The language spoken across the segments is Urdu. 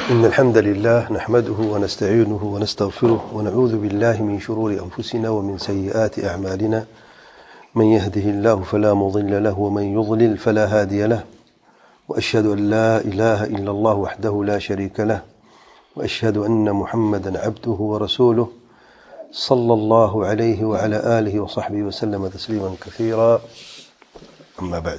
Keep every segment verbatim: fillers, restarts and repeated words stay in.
إن الحمد لله نحمده ونستعينه ونستغفره ونعوذ بالله من شرور أنفسنا ومن سيئات أعمالنا من يهده الله فلا مضل له ومن يضلل فلا هادي له وأشهد أن لا إله إلا الله وحده لا شريك له وأشهد أن محمدا عبده ورسوله صلى الله عليه وعلى آله وصحبه وسلم تسليما كثيرا أما بعد.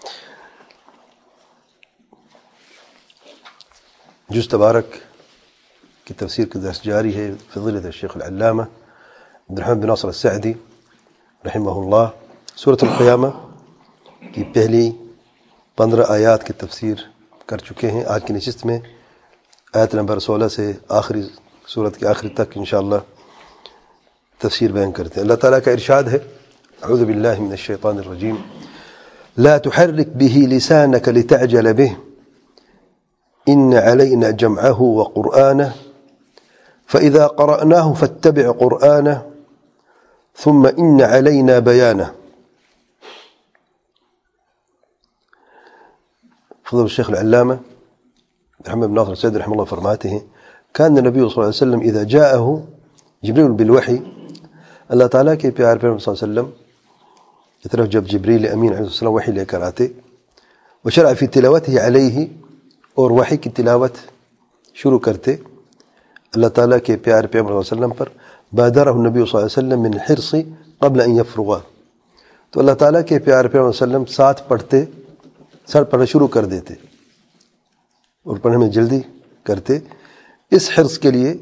جز تبارک کی تفسیر کا درس جاری ہے فضیلت الشیخ العلامہ عبد الرحمن بن ناصر السعدی رحمہ اللہ. سورۃ القیامہ کی پہلی پندرہ آیات کی تفسیر کر چکے ہیں. آج کی نشست میں آیت نمبر سولہ سے آخری سورت کے آخری تک انشاءاللہ تفسیر بیان کرتے ہیں. اللہ تعالیٰ کا ارشاد ہے اعوذ باللہ من الشیطان الرجیم لا تحرک به لسانك لتعجل به إن علينا جمعه وقرآنه فإذا قرأناه فاتبع قرآنه ثم إن علينا بيانه. فضل الشيخ العلامة محمد بن ناصر السعدي رحمه الله فرماته ہیں كان النبي صلى الله عليه وسلم إذا جاءه جبريل بالوحي اللہ تعالیٰ کے پیار پیغمبر صلی اللہ علیہ وسلم کی طرف جب جبریل امین علیہ السلام وحی لے کر آتے وشرع في تلاوته عليه اور وحی کی تلاوت شروع کرتے اللہ تعالیٰ کے پیار پیغمبر صلی اللہ علیہ وسلم پر بادرہ النبی صلی اللہ علیہ وسلم من حرص قبل ان یفرغ، تو اللہ تعالیٰ کے پیار پیغمبر صلی اللہ علیہ وسلم ساتھ پڑھتے ساتھ پڑھنا شروع کر دیتے اور پڑھنے میں جلدی کرتے اس حرص کے لیے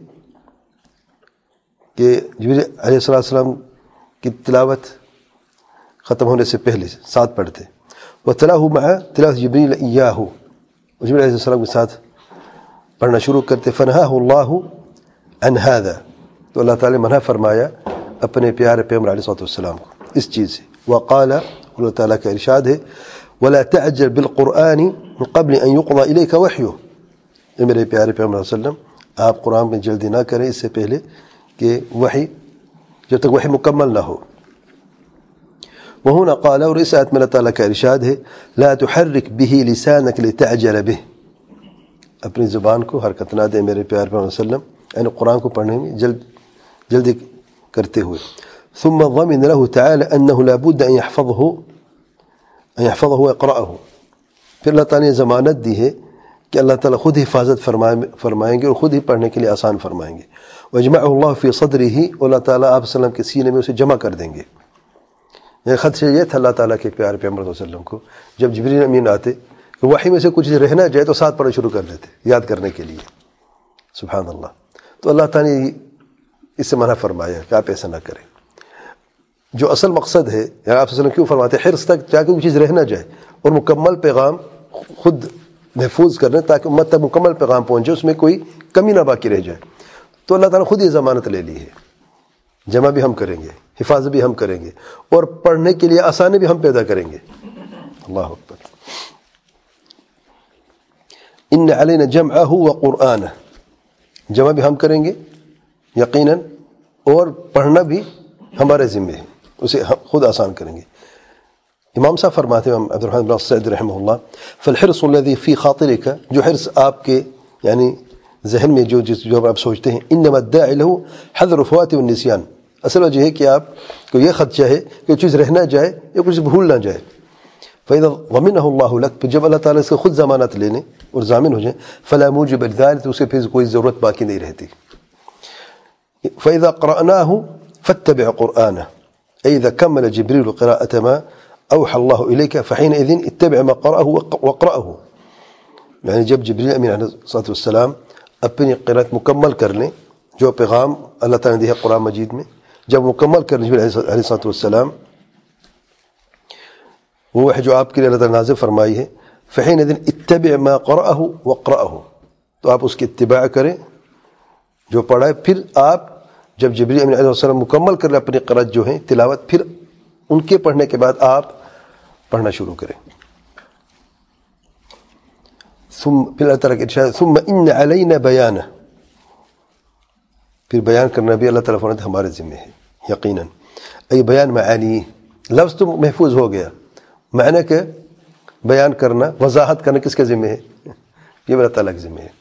کہ جبریل علیہ السلام کی تلاوت ختم ہونے سے پہلے ساتھ پڑھتے. وَتَلَاهُ مَعَ تِلَاوَةِ جِبْرِيلَ إِيَّاهُ، جبریل علیہ السلام کے ساتھ پڑھنا شروع کرتے. فَنَهَاهُ اللَّهُ عَنْ هَذَا، تو اللہ تعالیٰ منع فرمایا اپنے پیارے پیغمبر علیہ السلام کو اس چیز سے. وقال، اللہ تعالیٰ کا ارشاد ہے وَلَا تَعْجَلْ بِالْقُرْآنِ مِنْ قَبْلِ أَنْ يُقْضَى إِلَيْكَ وَحْيُهُ، اے میرے پیارے پیغمبر علیہ السلام آپ قرآن میں جلدی نہ کریں اس سے پہلے کہ وحی جب تک وحی مکمل نہ ہو. وہنا قال، اور اس آیت میں اللہ تعالیٰ کا ارشاد ہے لا تحرک به لسانك لتعجل به، اپنی زبان کو حرکت نہ دے میرے پیارے پیغمبر صلی اللہ علیہ وسلم یعنی قرآن کو پڑھنے میں جلد جلدی کرتے ہوئے. ثم ضمن له تعالى انه لا بد ان يحفظه ان يحفظه ويقرأه، پھر اللہ تعالیٰ نے ضمانت دی ہے کہ اللہ تعالیٰ خود حفاظت فرمائیں گے اور خود ہی پڑھنے کے لیے آسان فرمائیں گے. وَيَجْمَعُهُ اللَّهُ فِي صَدْرِهِ، اور اللہ تعالیٰ آپ صلی اللہ علیہ وسلم کے سینے میں اسے جمع کر دیں گے. یہ خدشہ یہ تھا اللہ تعالیٰ کے پیارے پیغمبر صلی اللہ علیہ وسلم کو جب جبریل امین آتے کہ وحی میں سے کچھ رہ نہ جائے تو ساتھ پڑھنا شروع کر دیتے یاد کرنے کے لیے. سبحان اللہ. تو اللہ تعالیٰ نے اس سے منع فرمایا کہ آپ ایسا نہ کریں. جو اصل مقصد ہے یعنی آپ صلی اللہ علیہ وسلم کیوں فرماتے ہیں حرص تک تاکہ کوئی چیز رہ نہ جائے اور مکمل پیغام خود محفوظ کرنے تاکہ امت تک مکمل پیغام پہنچے، اس میں کوئی کمی نہ باقی رہ جائے. تو اللہ تعالیٰ خود یہ ضمانت لے لی ہے جمع بھی ہم کریں گے، حفاظت بھی ہم کریں گے اور پڑھنے کے لیے آسانی بھی ہم پیدا کریں گے. اللہ اکبر. ان علینا جمعہ وقرآنہ، جمع بھی ہم کریں گے یقیناً اور پڑھنا بھی ہمارے ذمہ ہے، اسے ہم خود آسان کریں گے. امام صاحب فرماتے ہیں امام عبد الرحمن بن السعدی رحمہ اللہ فالحرص الذي في خاطرك، جو حرص آپ کے یعنی ذہن میں جو جس جو آپ سوچتے ہیں انما الداعی له حذر فوات والنسیان، اصل وجہ ہے کہ آپ کو یہ خدشہ ہے کہ چیز رہ نہ جائے یا کچھ بھول نہ جائے. فَإِذَا ضَمِنَهُ اللَّهُ لَكَ، پھر جب اللہ تعالیٰ اس کو خود ضمانت لینے اور ضامن ہو جائیں فَلَا مُوجِبَ لِذَلِكَ، تو اسے پھر کوئی ضرورت باقی نہیں رہتی. فَإِذَا قَرَأْنَاهُ فَاتَّبِعْ قُرْآنَهُ، أي إذا كمل جبريل قراءة ما أوحى الله إليك فحينئذ اتبع ما قرأه واقرأه. یعنی جب جبریل امین علیہ السلام اپنی قرأت مکمل کر لیں جو پیغام اللہ تعالیٰ نے دیا قرآن مجید میں، جب مکمل کر جبریل علیہ السلام وہ ہے جو آپ کے لیے اللہ تعالیٰ نازل فرمائی ہے فحينئذ اتبع ما قرأه واقرأه، تو آپ اس کی اتباع کریں جو پڑھا ہے. پھر آپ جب جبریل امین علیہ السلام مکمل کر لیں اپنی قرأت جو ہیں تلاوت، پھر ان کے پڑھنے کے بعد آپ پڑھنا شروع کریں. ثم پھر اللہ تعالیٰ کے ارشاد ثم ان علینا بیانہ، پھر بیان کرنا بھی اللہ تعالیٰ فرماتے ہمارے ذمہ ہے یقیناً. ای بیان معانی، لفظ تو محفوظ ہو گیا، معنی کہ بیان کرنا وضاحت کرنا کس کے ذمہ ہے؟ یہ اللہ تعالیٰ کے ذمہ ہے.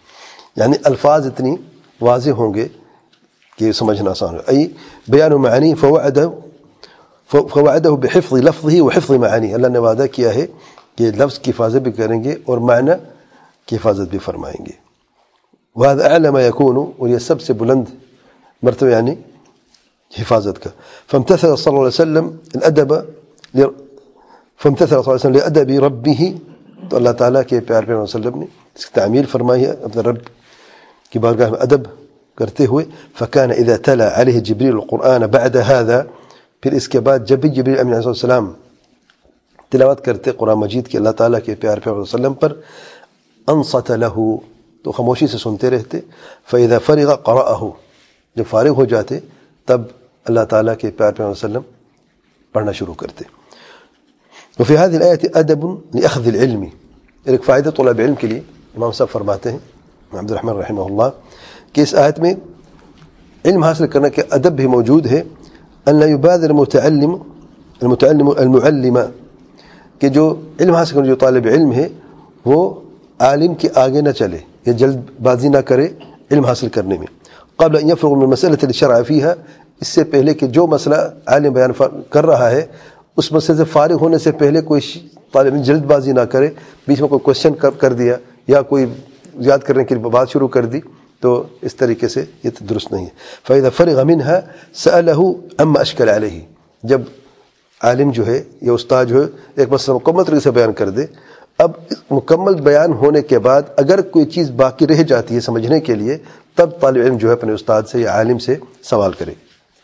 یعنی الفاظ اتنی واضح ہوں گے کہ سمجھنا آسان ہو. ای بیان معانی فوعدہ فوعدہ بحفظ لفظه وحفظ معانی. اللہ نے وعدہ کیا ہے کہ لفظ کی حفاظت بھی کریں گے اور معنی کی حفاظت بھی فرمائیں گے. وهذا اعلى ما يكون, اور یہ سب سے بلند مرتبہ یعنی حفاظت کا. فامتثل صلی اللہ علیہ وسلم الادب فامتثل صلی اللہ علیہ وسلم لادب ربه, تو اللہ تعالیٰ کے پیار پیغمبر صلی اللہ علیہ وسلم نے اس کی تعمیل فرمائی ہے اپنے رب کی بارگاہ میں ادب کرتے ہوئے. فكان اذا تلا عليه جبريل القرآن بعد هذا, پھر اس کے بعد جب بھی جبریل امین علیہ السلام تلاوت کرتے قرآن مجید کے اللہ تعالیٰ کے پیار پیغمبر صلی اللہ علیہ وسلم پر, انصت له, تو خاموشی سے سنتے رہتے. فاذا فرغ قرأه, جب فارغ ہو جاتے تب اللہ تعالیٰ کے پیار پیغمبر صلی اللہ علیہ وسلم پڑھنا شروع کرتے. وفي هذه الآية أدب لأخذ العلم, ایک فائدہ طلب علم کے لیے امام صاحب فرماتے ہیں عبد الرحمن رحمہ اللہ کہ اس آیت میں علم حاصل کرنے کے ادب بھی موجود ہے. ان لا يبادر المتعلم المتعلم المعلم, کہ جو علم حاصل کرنے جو طالب علم ہے وہ عالم کے آگے نہ چلے یا جلد بازی نہ کرے علم حاصل کرنے میں. قبل ان يفرغ من المسألة التي شرع فيها, اس سے پہلے کہ جو مسئلہ عالم بیان کر رہا ہے اس مسئلے سے فارغ ہونے سے پہلے کوئی طالب علم جلد بازی نہ کرے, بیچ میں کوئی کوشچن کر دیا یا کوئی یاد کرنے کی بات شروع کر دی, تو اس طریقے سے یہ درست نہیں ہے. فَإِذَا فَرِغَ مِنْهَا سَأَلَهُ أَمَّا أَشْكَلَ عَلَيْهِ, جب عالم جو ہے یا استاد جو ہے ایک مسئلہ مکمل طریقے سے بیان کر دے, اب مکمل بیان ہونے کے بعد اگر کوئی چیز باقی رہ جاتی ہے سمجھنے کے لیے, تب طالب علم جو ہے اپنے استاد سے یا عالم سے سوال کرے.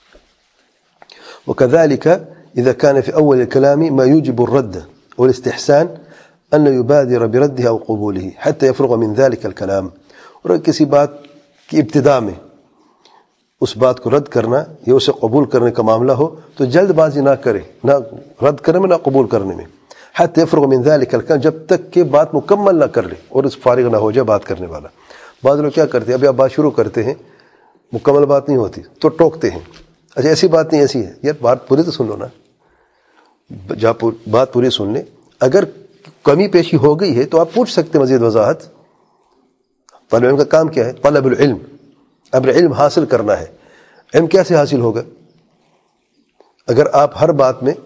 وَكَذَلِكَ إذا كان في أول الكلام ما يوجب الرد والاستحسان أن يبادر برده أو قبوله حتى يفرغ من ذلك الكلام. اور کسی بات کی ابتدا میں اس بات کو رد کرنا یا اسے قبول کرنے کا معاملہ ہو تو جلد بازی نہ کرے, نہ رد کرنے میں نہ قبول کرنے میں. حتى يفرغ من ذلك الكلام, جب تک کہ بات مکمل نہ کر لے اور اس فارغ نہ ہو جائے بات کرنے والا. بعض لوگ کیا کرتے ہیں, ابھی آپ بات شروع کرتے ہیں مکمل بات نہیں ہوتی تو ٹوکتے ہیں, اچھا ایسی بات نہیں ایسی ہے, یار بات پوری تو سن لو نا, جب بات پوری سن لیں. اگر کمی پیشی ہو گئی ہے تو آپ پوچھ سکتے مزید وضاحت. طالب علم کا کام کیا ہے؟ طلب العلم, اب علم حاصل کرنا ہے. علم کیسے حاصل ہوگا؟ اگر آپ ہر بات میں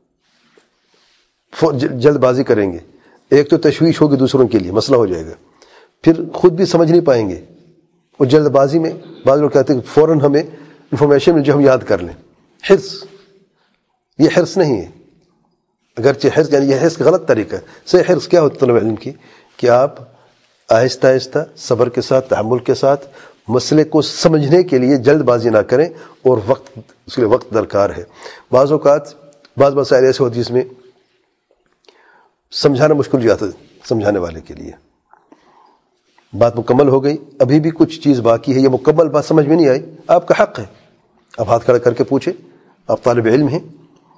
جلد بازی کریں گے, ایک تو تشویش ہوگی دوسروں کے لیے, مسئلہ ہو جائے گا, پھر خود بھی سمجھ نہیں پائیں گے. اور جلد بازی میں بعض لوگ کہتے ہیں کہ فوراً ہمیں انفارمیشن مل جو ہم یاد کر لیں. حرص, یہ حرص نہیں ہے. اگرچہ حرص یعنی یہ حرص کا غلط طریقہ ہے. صحیح حرص کیا ہوتا ہے طلب علم کی, کہ آپ آہستہ آہستہ صبر کے ساتھ تحمل کے ساتھ مسئلے کو سمجھنے کے لیے جلد بازی نہ کریں, اور وقت اس کے لیے وقت درکار ہے. بعض اوقات بعض مسائل ایسے ہوتی جس میں سمجھانا مشکل جاتا ہے سمجھانے والے کے لیے. بات مکمل ہو گئی, ابھی بھی کچھ چیز باقی ہے, یہ مکمل بات سمجھ میں نہیں آئی, آپ کا حق ہے, آپ ہاتھ کھڑا کر کے پوچھیں, آپ طالب علم ہیں.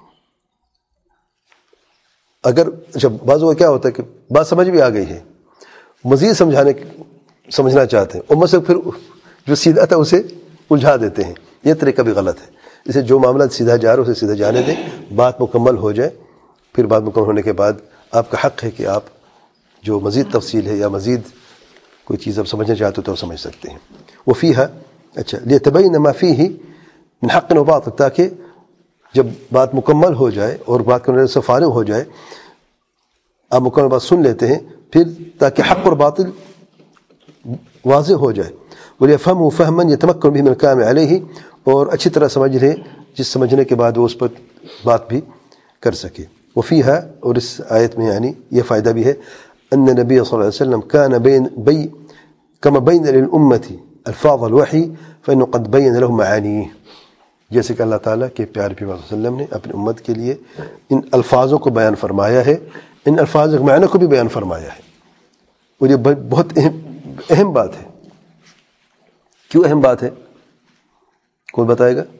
اگر اچھا بعض وہ کیا ہوتا ہے کہ بات سمجھ بھی آ گئی ہے, مزید سمجھانے سمجھنا چاہتے ہیں, اور مسئلہ پھر جو سیدھا تھا اسے الجھا دیتے ہیں. یہ طریقہ بھی غلط ہے. اسے جو معاملہ سیدھا جا رہا ہے اسے سیدھا جانے دیں, بات مکمل ہو جائے, پھر بات مکمل ہونے کے بعد آپ کا حق ہے کہ آپ جو مزید تفصیل ہے یا مزید کوئی چیز آپ سمجھنا چاہتے ہو تو آپ سمجھ سکتے ہیں. وفیہا اچھا لیتبین ما فیہ من حق و باطل, تاکہ جب بات مکمل ہو جائے اور بات کرنے سے فارغ ہو جائے, آپ مکمل بات سن لیتے ہیں, پھر تاکہ حق اور باطل واضح ہو جائے. وَلْيَفْهَمُوا فَهْمًا يَتَمَكَّنُ بِهِ مِنَ الْكَلَامِ عَلَيْهِ, اور اچھی طرح سمجھ لیں جس سمجھنے کے بعد وہ اس پر بات بھی کر سکے. وفیہا, اور اس آیت میں یعنی یہ فائدہ بھی ہے, ان نبی صلی اللہ علیہ وسلم كان بين بي كما بين للأمة الفاظ الوحي فإنه قد بين لهم معانيه, جیسے کہ اللہ تعالیٰ کے پیارے پیغمبر صلی اللہ علیہ وسلم نے اپنی امت کے لیے ان الفاظوں کو بیان فرمایا ہے, ان الفاظ کے معنی کو بھی بیان فرمایا ہے. اور یہ بہت اہم اہم بات ہے. کیوں اہم بات ہے؟ کوئی بتائے گا؟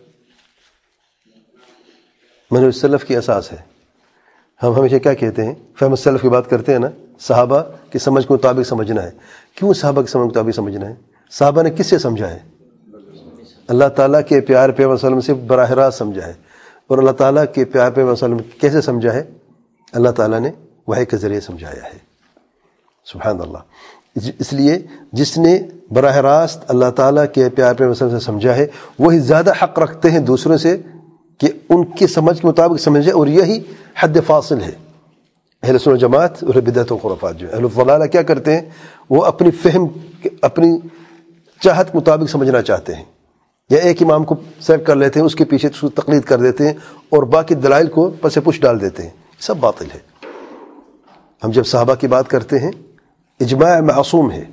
منہج السلف کی اساس ہے. ہم ہمیشہ کیا کہتے ہیں, فہم السلف کی بات کرتے ہیں نا, صحابہ کی سمجھ کے مطابق سمجھنا ہے. کیوں صحابہ کی سمجھ کے مطابق سمجھنا ہے؟ صحابہ نے کس سے سمجھا ہے؟ اللہ تعالیٰ کے پیار پیغمبر صلی اللہ علیہ وسلم سے براہ راست سمجھا ہے. اور اللہ تعالیٰ کے پیار پیغمبر صلی اللہ علیہ وسلم کیسے سمجھا ہے؟ اللہ تعالیٰ نے وحی کے ذریعے سمجھایا ہے. سبحان اللہ. اس لیے جس نے براہ راست اللہ تعالیٰ کے پیار پیارے وسلم سے سمجھا ہے وہی زیادہ حق رکھتے ہیں دوسروں سے کہ ان کی سمجھ کے مطابق سمجھے، اور یہی حد فاصل ہے اہل سنت و جماعت اور بدعت و خرافات. جو اہل الضلالہ کیا کرتے ہیں، وہ اپنی فہم اپنی چاہت کے مطابق سمجھنا چاہتے ہیں، یا ایک امام کو سیو کر لیتے ہیں، اس کے پیچھے اس کو تقلید کر دیتے ہیں اور باقی دلائل کو پس پش ڈال دیتے ہیں. سب باطل ہے. ہم جب صحابہ کی بات کرتے ہیں، اجماع معصوم ہے،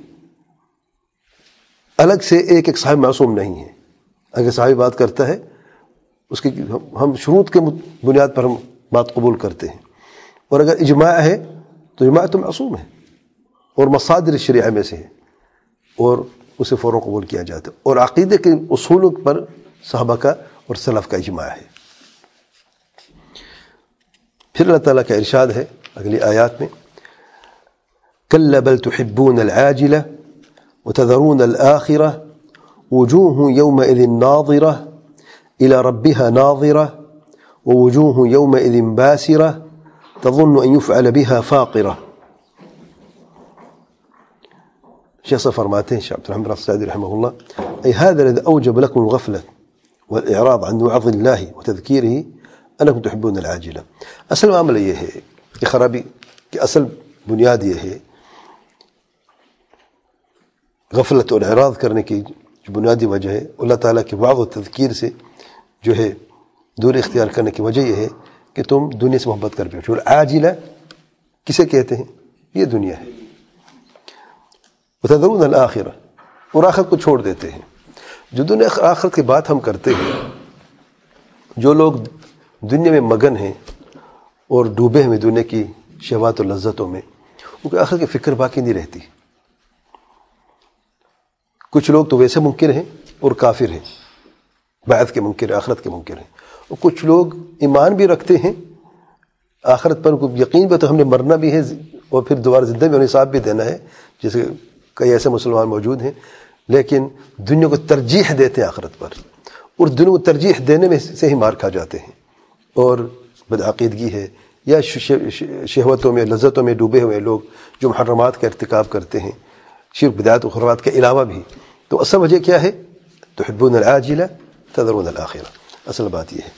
الگ سے ایک ایک صحابی معصوم نہیں ہے. اگر صحابی بات کرتا ہے اس کی ہم شروط کے بنیاد پر ہم بات قبول کرتے ہیں، اور اگر اجماع ہے تو اجماع تو معصوم ہے اور مصادر شریعہ میں سے ہے، اور اسے فوراً قبول کیا جاتا ہے. اور عقیدے کے اصولوں پر صحابہ کا اور سلف کا اجماع ہے. پھر اللہ تعالیٰ کا ارشاد ہے اگلی آیات میں، کَلَّا بَلْ تُحِبُّونَ الْعَاجِلَةَ وَتَذَرُونَ الْآخِرَةَ وُجُوهٌ يَوْمَئِذٍ نَاظِرَةٌ إِلَى رَبِّهَا نَاظِرَةٌ وَوُجُوهٌ يَوْمَئِذٍ بَاسِرَةٌ تَظُنُّ أَن يُفْعَلَ بِهَا فَاقِرَةٌ. شیخ صاحب فرماتے ہیں، شیخ عبد الرحمن السعدی رحمہ اللہ، أي هذا الذي أوجب لكم الغفلة والإعراض عن وعظ الله وتذكيره أنكم تحبون العاجلة. اصل معاملہ یہ ہے کہ خرابی کی اصل بنیاد یہ ہے، غفلت اور اعراض کرنے کی جو بنیادی وجہ ہے، اللہ تعالیٰ کے وعظ و تذکیر سے جو ہے دوری اختیار کرنے کی وجہ یہ ہے کہ تم دنیا سے محبت کر بیٹھو. عاجلہ کسے کہتے ہیں؟ یہ دنیا ہے. وتذرون الآخرہ، اور آخرت کو چھوڑ دیتے ہیں. جو دنیا آخرت کی بات ہم کرتے ہیں، جو لوگ دنیا میں مگن ہیں اور ڈوبے ہوئے دنیا کی شہوات و لذتوں میں، ان کو آخرت کی فکر باقی نہیں رہتی. کچھ لوگ تو ویسے منکر ہیں اور کافر ہیں، بعث کے منکر، آخرت کے منکر ہیں. اور کچھ لوگ ایمان بھی رکھتے ہیں آخرت پر، ان کو یقین بھی تو ہم نے مرنا بھی ہے اور پھر دوبارہ زندہ بھی، انہیں حساب بھی دینا ہے، جیسے کئی ایسے مسلمان موجود ہیں، لیکن دنیا کو ترجیح دیتے ہیں آخرت پر، اور دنیا کو ترجیح دینے میں سے ہی مار کھا جاتے ہیں. اور بدعقیدگی ہے یا شہوتوں میں لذتوں میں ڈوبے ہوئے لوگ جو محرمات کا ارتکاب کرتے ہیں، شرک بدعات و خرافات کے علاوہ بھی. تو اصل وجہ کیا ہے؟ تحبون العاجلہ تذرون الآخرہ. اصل بات یہ ہے.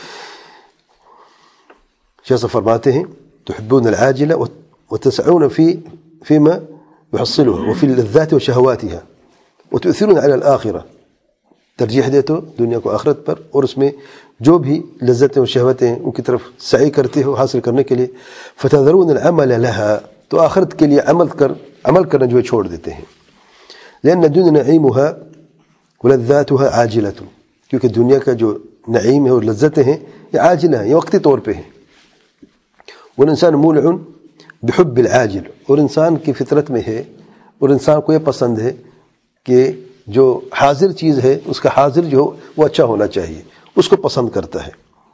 شیخ صاحب فرماتے ہیں، تحبون العاجلہ وتسعون فی فيما يحصلها وفي اللذات وشهواتها وتؤثرون على الآخرة. ترجیح دے تو دنیا کو آخرت پر، اور اس میں جو بھی لذتیں و شہوتیں ان کی طرف سعی کرتے ہو حاصل کرنے کے لیے. فتذرون العمل لها، تو آخرت کے لیے عمل کر عمل کرنا جو ہے چھوڑ دیتے ہیں. لأن الدنيا نعيمها ولذاتها عاجلة، کیونکہ دنیا کا جو نعیم ہے اور لذتیں ہیں یہ عاجلہ ہیں، یہ وقتی طور پہ ہیں. والانسان مولع بحب العاجل، اور انسان کی فطرت میں ہے اور انسان کو یہ پسند ہے کہ جو حاضر چیز ہے اس کا حاضر جو وہ اچھا ہونا چاہیے، اس کو پسند کرتا ہے.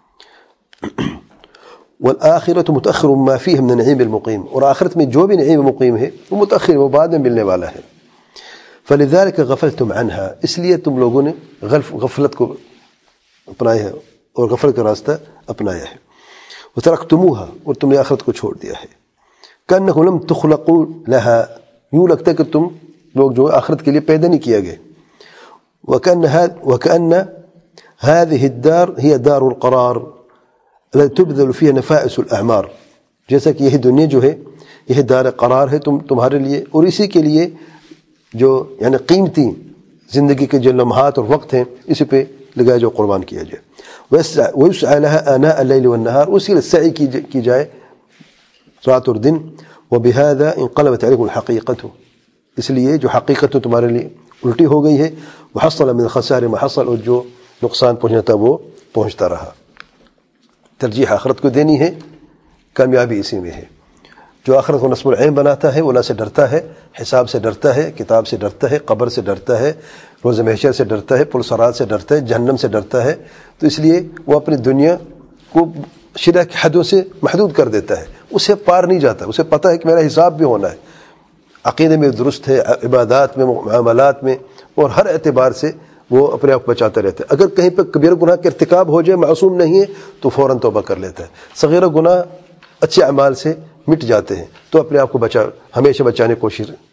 والآخرة متأخر ما فيه من النعيم المقيم، اور آخرت میں جو بھی نعیم مقیم ہے وہ متأخر، وہ بعد میں ملنے والا ہے. فلذلك غفلتم عنها، اس لیے تم لوگوں نے غفلت کو اپنایا ہے اور غفلت کا راستہ اپنایا ہے. وتركتموها، اور تم نے آخرت کو چھوڑ دیا ہے. كأنكم لم تخلقوا لها، یوں لگتا ہے کہ تم لوگ جو آخرت کے لیے پیدا نہیں کیا گئے. وكأن وكأن هذه الدار هي دار القرار التي تبذل فيها نفائس الأعمار، جیسا کہ یہی دنیا جو ہے یہ دار قرار ہے تم تمہارے لیے، اور اسی کے لیے جو یعنی قیمتی زندگی کے جو لمحات اور وقت ہیں اسی پہ لگایا جو قربان کیا جائے. ويسعى لها آناء الليل والنهار، اسی لیے سعی کی جائے رات اور دن. وبهذا انقلبت عليكم الحقيقة، اس لیے جو حقیقت تمہارے لیے الٹی ہو گئی ہے. وحصل من الخسار ما حصل، اور جو نقصان پہنچنا تھا وہ پہنچتا رہا. ترجیح آخرت کو دینی ہے، کامیابی اسی میں ہے. جو آخرت کو نصب العین بناتا ہے وہ اللہ سے ڈرتا ہے، حساب سے ڈرتا ہے، کتاب سے ڈرتا ہے، قبر سے ڈرتا ہے، روز محشر سے ڈرتا ہے، پل صراط سے ڈرتا ہے، جہنم سے ڈرتا ہے. تو اس لیے وہ اپنی دنیا کو شرع کی حدوں سے محدود کر دیتا ہے، اسے پار نہیں جاتا. اسے پتہ ہے کہ میرا حساب بھی ہونا ہے. عقیدے میں درست ہے، عبادات میں، معاملات میں، اور ہر اعتبار سے وہ اپنے آپ بچاتا رہتا ہے. اگر کہیں پہ کبیرہ گناہ کا ارتکاب ہو جائے، معصوم نہیں ہے، تو فوراً توبہ کر لیتا ہے. صغیرہ گناہ اچھے اعمال سے مٹ جاتے ہیں، تو اپنے آپ کو بچا ہمیشہ بچانے کی کوشش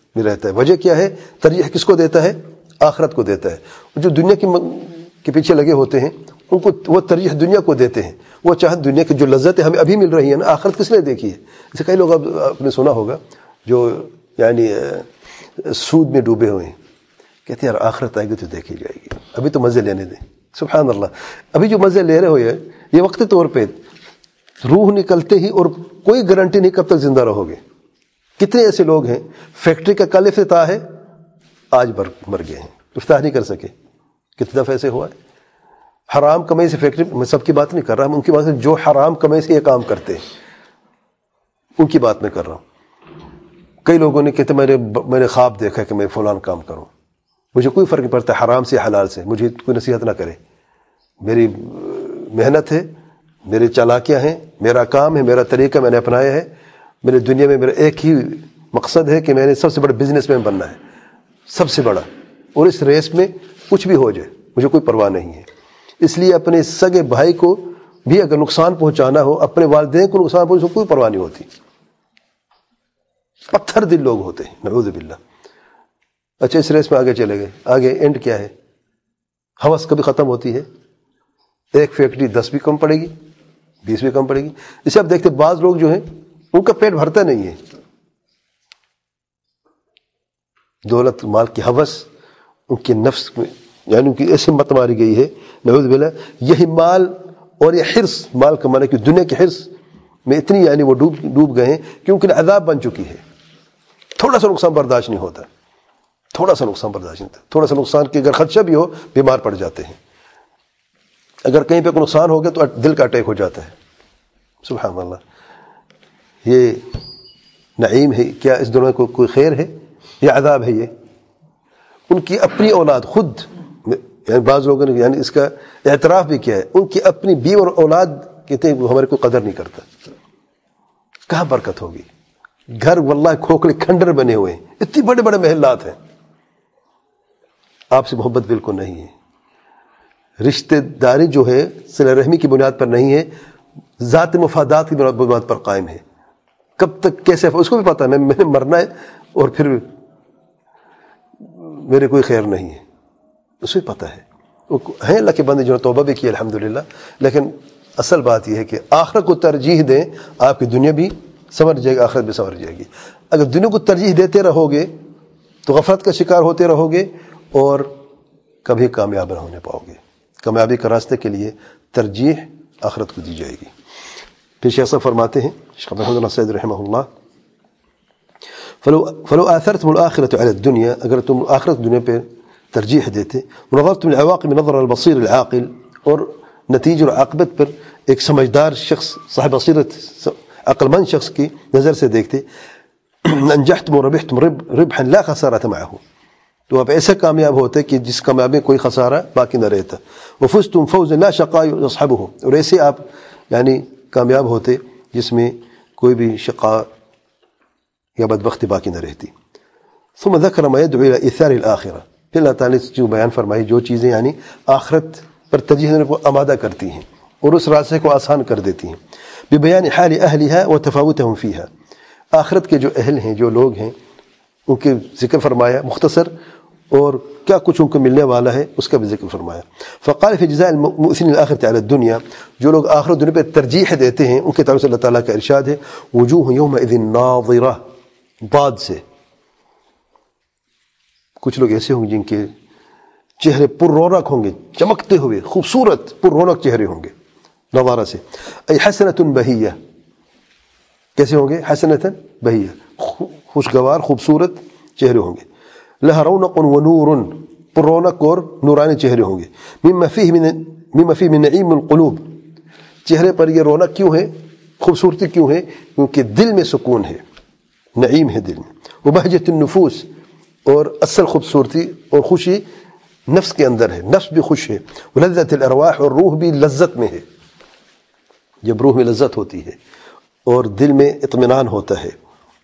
میں رہتا ہے. وجہ کیا ہے؟ ترجیح کس کو دیتا ہے؟ آخرت کو دیتا ہے. جو دنیا کی کے پیچھے لگے ہوتے ہیں ان کو وہ ترجیح دنیا کو دیتے ہیں. وہ چاہت دنیا کی جو لذتیں ہمیں ابھی مل رہی ہیں نا، آخرت کس نے دیکھی ہے؟ جیسے کئی لوگ اب آپ نے سنا ہوگا جو یعنی سود میں ڈوبے ہوئے ہیں، کہتے ہیں یار آخرت آئے گی تو دیکھی جائے گی، ابھی تو مزے لینے دیں. سبحان اللہ، ابھی جو مزے لے رہے ہوئے ہیں یہ وقتی طور پہ، روح نکلتے ہی اور کوئی گارنٹی نہیں کب تک زندہ رہو گے. کتنے ایسے لوگ ہیں فیکٹری کا کل افتتاح ہے، آج بر مر گئے ہیں، افتتاح نہیں کر سکے. کتنا دفعہ ایسے ہوا ہے؟ حرام کمائی سے فیکٹری، میں سب کی بات نہیں کر رہا، ان کی بات جو حرام کمائی سے یہ کام کرتے ہیں ان کی بات میں کر رہا ہوں. کئی لوگوں نے کہتے میں نے میں نے خواب دیکھا کہ میں فلان کام کروں. مجھے کوئی فرق نہیں پڑتا حرام سے حلال سے، مجھے کوئی نصیحت نہ کرے. میری محنت ہے، میری چالاکیاں ہیں، میرا کام ہے، میرا طریقہ میں نے اپنایا ہے. میرے دنیا میں میرا ایک ہی مقصد ہے کہ میں نے سب سے بڑا بزنس مین بننا ہے، سب سے بڑا، اور اس ریس میں کچھ بھی ہو جائے مجھے کوئی پرواہ نہیں ہے. اس لیے اپنے سگے بھائی کو بھی اگر نقصان پہنچانا ہو، اپنے والدین کو نقصان پہنچانا، کوئی پرواہ نہیں ہوتی. پتھر دل لوگ ہوتے ہیں، نعوذ باللہ. اچھا اس ریس میں آگے چلے گئے، آگے اینڈ کیا ہے؟ ہوس کبھی ختم ہوتی ہے. ایک فیکٹری دس بھی کم پڑے گی، بیس بھی کم پڑے گی. اسے آپ دیکھتے بعض لوگ جو ہیں ان کا پیٹ بھرتا نہیں ہے. دولت مال کی ہوس ان کے نفس میں یعنی ان کی ایسی مت ماری گئی ہے، نعوذ باللہ. یہی مال اور یہ حرص، مال کمانے کی دنیا کی حرص میں اتنی یعنی وہ ڈوب ڈوب گئے ہیں کہ ان کے لیے عذاب بن چکی ہے. تھوڑا سا نقصان برداشت نہیں ہوتا، تھوڑا سا نقصان برداشت نہیں ہوتا. تھوڑا سا نقصان کی اگر خدشہ بھی ہو بیمار پڑ جاتے ہیں. اگر کہیں پہ کوئی نقصان ہو گیا تو دل کا اٹیک ہو جاتا ہے. سبحان اللہ. یہ نعیم ہے کیا؟ اس دنیا کو کوئی خیر ہے یا عذاب ہے؟ یہ ان کی اپنی اولاد خود، یعنی بعض لوگوں نے یعنی اس کا اعتراف بھی کیا ہے، ان کی اپنی بیوی اور اولاد کہتے ہیں ہمارے کوئی قدر نہیں کرتا. کہاں برکت ہوگی؟ گھر واللہ کھوکھلے کھنڈر بنے ہوئے ہیں، اتنے بڑے بڑے محلات ہیں، آپ سے محبت بالکل نہیں ہے. رشتہ داری جو ہے صلہ رحمی کی بنیاد پر نہیں ہے، ذات مفادات کی بنیاد پر قائم ہے. کب تک کیسے اس کو بھی پتا ہے میں نے مرنا ہے اور پھر میرے کوئی خیر نہیں ہے، اسے پتہ ہے. وہ ہیں اللہ کے بندے جو توبہ بھی کی الحمدللہ، لیکن اصل بات یہ ہے کہ آخرت کو ترجیح دیں، آپ کی دنیا بھی سنور جائے گی، آخرت بھی سنور جائے گی. اگر دنیا کو ترجیح دیتے رہو گے تو غفلت کا شکار ہوتے رہو گے اور کبھی کامیاب نہ ہونے پاؤ گے. کامیابی کے راستے کے لیے ترجیح آخرت کو دی جائے گی. پھر شیخ صاحب فرماتے ہیں شیخ محمد بن سعید رحمہ اللہ، فلو فلو آثرتم الآخرة على الدنيا، اگر تم آخرت دنیا پہ ترجیح دیتے، ونظرتم العواقب نظر البصیر العاقل، اور نتیجہ اور عاقبت پر ایک سمجھدار شخص صاحب بصیرت عقل مند شخص کی نظر سے دیکھتے، انجحتم وربحتم ربحا لا خسارة معه، تو آپ ایسے کامیاب ہوتے کہ جس کامیابی میں کوئی خسارہ باقی نہ رہتا. وفزتم فوزا لا شقاء يصحبه، اور ایسے آپ یعنی کامیاب ہوتے جس میں کوئی بھی شقاء یا بدبختی باقی نہ رہتی. ثم ذکر ما يدعو الى ايثار الاخره، پھر اللہ تعالیٰ نے جو بیان فرمائی جو چیزیں یعنی آخرت پر ترجیح دینے کو آمادہ کرتی ہیں اور اس راستے کو آسان کر دیتی ہیں. ببیان حال اہلها وتفاوتهم فيها، آخرت کے جو اہل ہیں، جو لوگ ہیں، ان کے ذکر فرمایا مختصر، اور کیا کچھ ان کو ملنے والا ہے اس کا بھی ذکر فرمایا. فقال في جزاء المؤثرين الآخرة على الدنيا، جو لوگ آخرت دنیا پہ ترجیح دیتے ہیں ان کے تعلق سے اللہ تعالیٰ کا ارشاد ہے، وجوہ یومئذ ناظرہ، بعد سے کچھ لوگ ایسے ہوں گے جن کے چہرے پر رونق ہوں گے، چمکتے ہوئے خوبصورت پر رونق چہرے ہوں گے. نظارہ سے ای حسنۃ بہیہ، کیسے ہوں گے؟ حسنۃ بہیہ، خوشگوار خوبصورت چہرے ہوں گے. لہا رونق و نور، پر رونق اور نورانی چہرے ہوں گے. مما فیہ من مما فیہ من نعیم القلوب، چہرے پر یہ رونق کیوں ہے، خوبصورتی کیوں ہے؟ کیونکہ دل میں سکون ہے، نعیم ہے دل میں. وبہجۃ النفوس، اور اصل خوبصورتی اور خوشی نفس کے اندر ہے، نفس بھی خوش ہے. ولذت الارواح، اور روح بھی لذت میں ہے. جب روح میں لذت ہوتی ہے اور دل میں اطمینان ہوتا ہے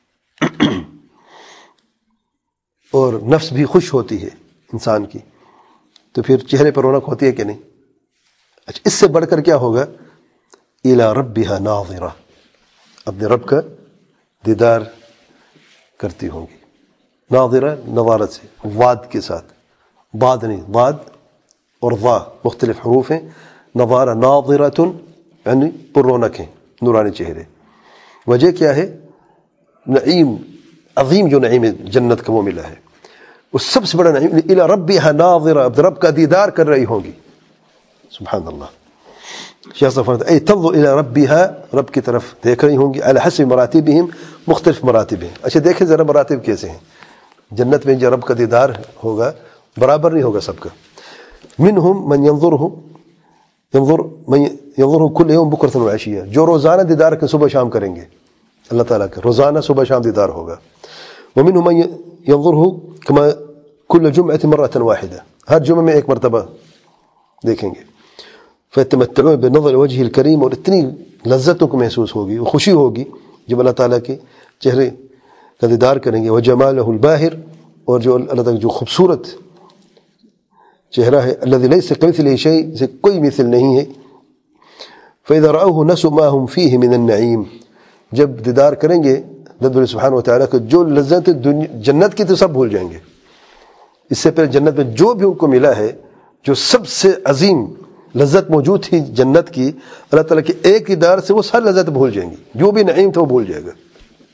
اور نفس بھی خوش ہوتی ہے انسان کی، تو پھر چہرے پر رونق ہوتی ہے کہ نہیں؟ اچھا، اس سے بڑھ کر کیا ہوگا؟ الی ربها ناظرہ، اپنے رب کا دیدار کرتی ہوں گی. ناظرہ نظارت سے واد کے ساتھ، باد نہیں، واد اور ضا مختلف حروف ہیں. نظارہ ناظرۃ یعنی پر رونق ہیں، نورانی چہرے. وجہ کیا ہے؟ نعیم عظیم جو نعیم جنت کا وہ ملا ہے، وہ سب سے بڑا نعیم. الی ربها ناظرہ، رب کا دیدار کر رہی ہوں گی. سبحان اللہ. شیخ صاحب فرماتے ہیں اے تنظر الی ربها، رب کی طرف دیکھ رہی ہوں گی، علی حسب مراتبہم، مختلف مراتب ہیں. اچھا دیکھیں ذرا مراتب کیسے ہیں. جنت میں جو رب کا دیدار ہوگا برابر نہیں ہوگا سب کا. منہم من ينظره ينظر من ينظره كل يوم بكرة وعشية، جو روزانہ دیدار کے صبح شام کریں گے اللہ تعالیٰ کا، روزانہ صبح شام دیدار ہوگا. ومنهم من ينظره كما كل جمعة مرة واحدة، ہر جمعہ میں ایک مرتبہ دیکھیں گے. فيتمتعون بنظر وجهه الكريم، اور اتنی لذتوں کو محسوس ہوگی، وہ خوشی ہوگی جب اللہ تعالیٰ کے چہرے کا دیدار کریں گے. وجماله الباہر، اور جو اللہ تعالیٰ جو خوبصورت چہرہ ہے، الذي ليس كمثله شيء، سے کوئی مثل نہیں ہے. فإذا رأوه نسوا ما هم فيه من النعيم، جب دیدار کریں گے رب سبحانہ وتعالیٰ کو جو لذت جنت کی تو سب بھول جائیں گے. اس سے پہلے جنت میں جو بھی ان کو ملا ہے، جو سب سے عظیم لذت موجود تھی جنت کی، اللہ تعالیٰ کے ایک دیدار سے وہ ساری لذت بھول جائیں گی، جو بھی نعیم تھا وہ بھول جائے گا.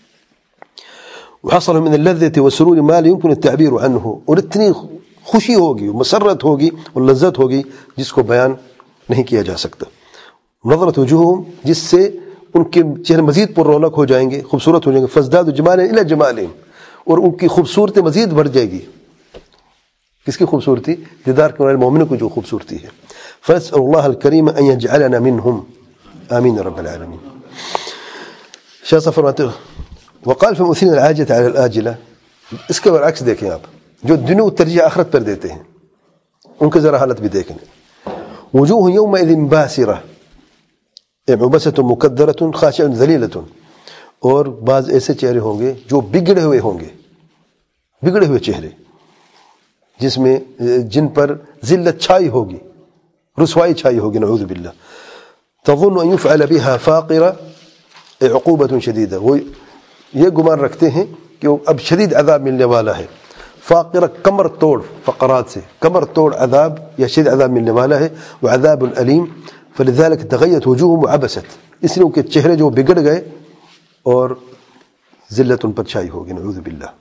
وحصل من اللذة والسرور ما لا يمكن التعبير عنه، اور اتنی خوشی ہوگی، مسرت ہوگی اور لذت ہوگی جس کو بیان نہیں کیا جا سکتا. نظرت وجوہہم، جس سے ان کے چہرے مزید پر رونق ہو جائیں گے، خوبصورت ہو جائیں گے. فازداد جمالا الی جمالہم، اور ان کی خوبصورتی مزید بڑھ جائے گی. کس کی خوبصورتی؟ دیدار کرنے والے مومنوں کی جو خوبصورتی ہے. فنسأل اللہ الکریم ان یجعلنا منہم، آمین رب العالمین. شاہ صاحب فرماتے ہیں وقال في المؤثرين العاجلة على الآجلة، اس کے برعکس دیکھیں آپ، جو دنوں ترجیح آخرت پر دیتے ہیں ان کی ذرا حالت بھی دیکھیں. وجوہ یومئذ باسرہ عبسۃ مکدرۃ خاشعۃ ذلیلۃ، اور بعض ایسے چہرے ہوں گے جو بگڑے ہوئے ہوں گے، بگڑے ہوئے چہرے جس میں جن پر ذلت چھائی ہوگی، رسوائی چھائی ہوگی، نعوذ باللہ. تظن ان يفعل بها فاقرہ عقوبۃ شدیدہ، وہ یہ گمان رکھتے ہیں کہ اب شدید عذاب ملنے والا ہے. فاقرہ کمر توڑ، فقرات سے کمر توڑ عذاب یا شدید عذاب ملنے والا ہے. وعذاب علیم، فلذلك تغیرت وجوہہم وعبست، اس لیے ان کے چہرے جو بگڑ گئے اور ذلت ان پر چھائی ہوگی، نعوذ باللہ.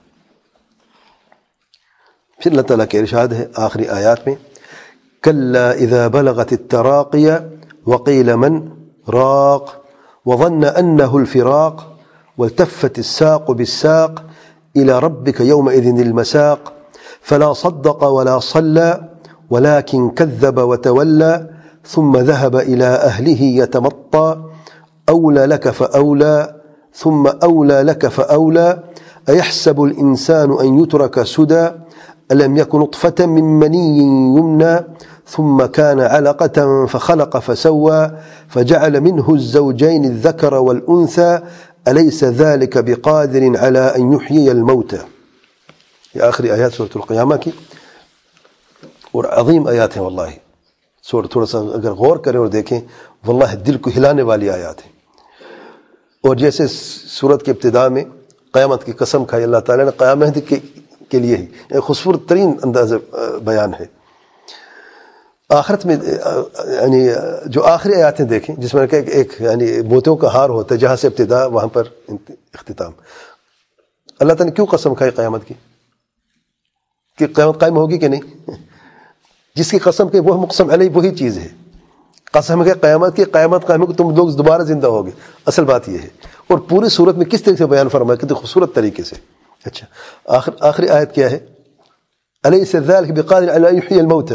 پھر اللہ تعالیٰ کے ارشاد ہے آخری آیات میں کلا اذا بلغت التراقی وقیل من راق وظن انه الفراق والتفت الساق بالساق الى ربك يومئذ المساق فلا صدق ولا صلى ولكن كذب وتولى ثم ذهب إلى أهله يتمطى أولى لك فأولى ثم أولى لك فأولى أيحسب الإنسان أن يترك سدى ألم يكن نطفة من مني يمنى ثم كان علقة فخلق فسوى فجعل منه الزوجين الذكر والأنثى أليس ذلك بقادر على أن يحيي الموتى. یہ آخری آیات سورة القیامہ کی، اور عظیم آیات ہیں واللہ. سورہ تھوڑا سا اگر غور کریں اور دیکھیں واللہ دل کو ہلانے والی آیات ہیں. اور جیسے سورت کی ابتدا میں قیامت کی قسم کھائی اللہ تعالیٰ نے، قیامت کے لیے ہی ایک خوبصورت ترین انداز بیان ہے. آخرت میں یعنی جو آخری آیاتیں دیکھیں جس میں کہ ایک یعنی موتیوں کا ہار ہوتا ہے، جہاں سے ابتدا وہاں پر اختتام. اللہ تعالیٰ نے کیوں قسم کھائی قیامت کی کہ قیامت قائم ہوگی کہ نہیں؟ جس کی قسم کہ وہ مقسم علیہ وہی چیز ہے. قسم کہ قیامت کی قیامت قائم ہوگی، تم لوگ دوبارہ زندہ ہوگے. اصل بات یہ ہے. اور پوری صورت میں کس طرح سے بیان فرمایا، کتنے خوبصورت طریقے سے. اچھا آخر آخری آیت کیا ہے؟ الیس ذلک بقادر علی ان یحیی الموتى،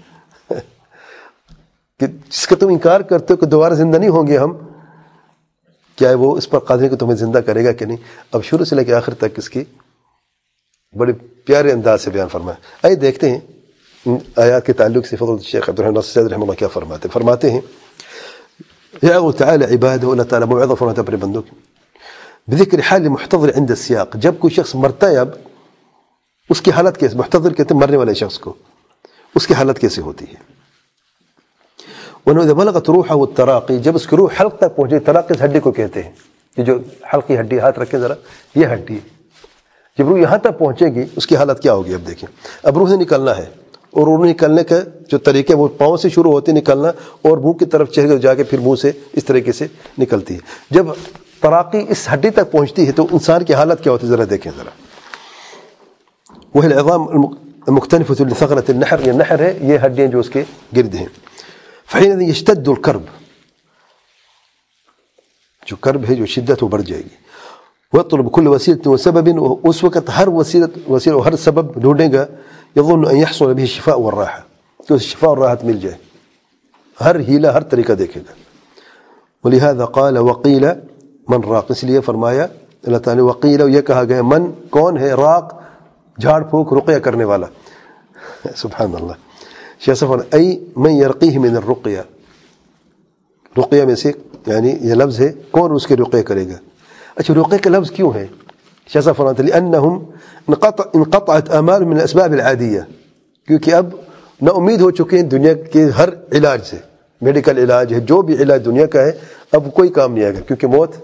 کہ جس کا تم انکار کرتے ہو کہ دوبارہ زندہ نہیں ہوں گے ہم، کیا ہے وہ اس پر قادر ہے کہ تمہیں زندہ کرے گا کہ نہیں؟ اب شروع سے لے کے آخر تک اس کی بڑے پیارے انداز سے بیان فرمایا. آئیے دیکھتے ہیں ان آیات کے تعلق سے فضل شیخ عبدالرحمن ناصر سعدی رحمہ اللہ کیا فرماتے ہیں. فرماتے ہیں یعظ تعالی عبادہ، اللہ تعالیٰ موعظہ فرماتا ہے اپنے بندوں کی بذکر حال محتضر عند السیاق. جب کوئی شخص مرتا ہے اب اس کی حالت کیسے، محتضر کہتے ہیں مرنے والے شخص کو، اس کی حالت کیسے ہوتی ہے. وَإِذَا بَلَغَتْ رُوحَهُ التَّرَاقِي، جب اس کی روح حلق تک پہنچے. تراقی اس ہڈی کو کہتے ہیں، یہ جو حلقی ہڈی، ہاتھ رکھیں ذرا، یہ ہڈی جب روح یہاں تک پہنچے گی اس کی حالت کیا ہوگی؟ اب دیکھیں، اب روح نے نکلنا ہے، اور روح نکلنے کا جو طریقے وہ پاؤں سے شروع ہوتے نکلنا اور منہ کی طرف چہرے جا کے پھر منہ سے اس طریقے سے نکلتی ہے. جب تراقی اس ہڈی تک پہنچتی ہے تو انسان کی حالت کیا ہوتی ہے؟ ذرا دیکھیں ذرا. وہ العظام المختلفة اللي ثغرت النحر، یہ نحر ہے، یہ ہڈیاں جو اس کے گرد ہیں. فحينئذ يشتد الكرب، جو کرب ہے، جو شدت وہ بڑھ جائے گی. ويطلب كل وسيلة وسبب، اس وقت ہر وسیلہ وسیلہ اور ہر سبب ڈھونڈے گا يظن ان يحصل به الشفاء والراحة، کہ اس شفاء اور راحت مل جائے، ہر ہیلہ ہر طریقہ دیکھے گا. ولهذا قال وقيل من راق، اس لیے فرمایا اللہ تعالیٰ وقیل، یہ کہا گیا من کون ہے؟ راق، جھاڑ پھونک رقیہ کرنے والا. سبحان اللہ. شیخ صاحب ای من یرقیہ من الرقیہ، رقیہ میں سے یعنی یہ لفظ ہے، کون اس کے رقیہ کرے گا؟ اچھا رقیہ کا لفظ کیوں ہے؟ شیخ صاحب فرماتے ہیں لأنہم انقطعت آمال من الاسباب العادیہ، کیونکہ اب نا امید ہو چکے ہیں دنیا کے ہر علاج سے، میڈیکل علاج ہے، جو بھی علاج دنیا کا ہے اب کوئی کام نہیں آئے گا، کیونکہ موت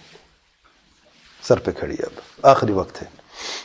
سر پہ کھڑی ہے، اب آخری وقت ہے.